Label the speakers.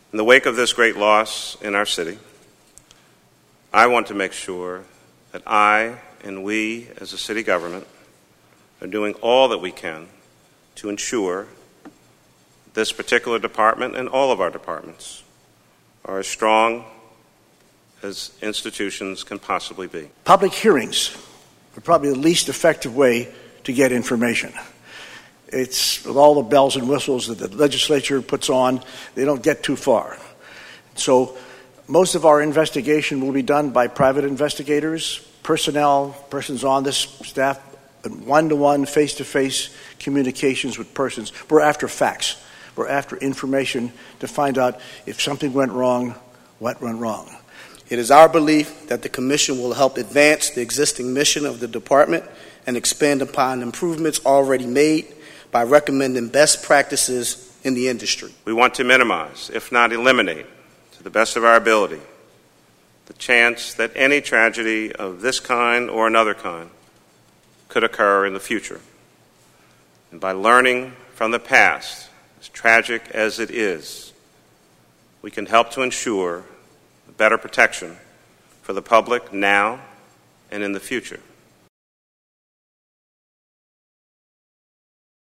Speaker 1: In the wake of this great loss in our city, I want to make sure that I and we as a city government are doing all that we can to ensure this particular department and all of our departments are as strong as institutions can possibly be.
Speaker 2: Public hearings are probably the least effective way to get information. It's with all the bells and whistles that the legislature puts on, they don't get too far. So most of our investigation will be done by private investigators, persons on this staff, and one-to-one, face-to-face communications with persons. We're after facts. We're after information to find out if something went wrong, what went wrong.
Speaker 3: It is our belief that the Commission will help advance the existing mission of the Department and expand upon improvements already made by recommending best practices in the industry.
Speaker 1: We want to minimize, if not eliminate, to the best of our ability, the chance that any tragedy of this kind or another kind could occur in the future. And by learning from the past, as tragic as it is, we can help to ensure better protection for the public now and in the future.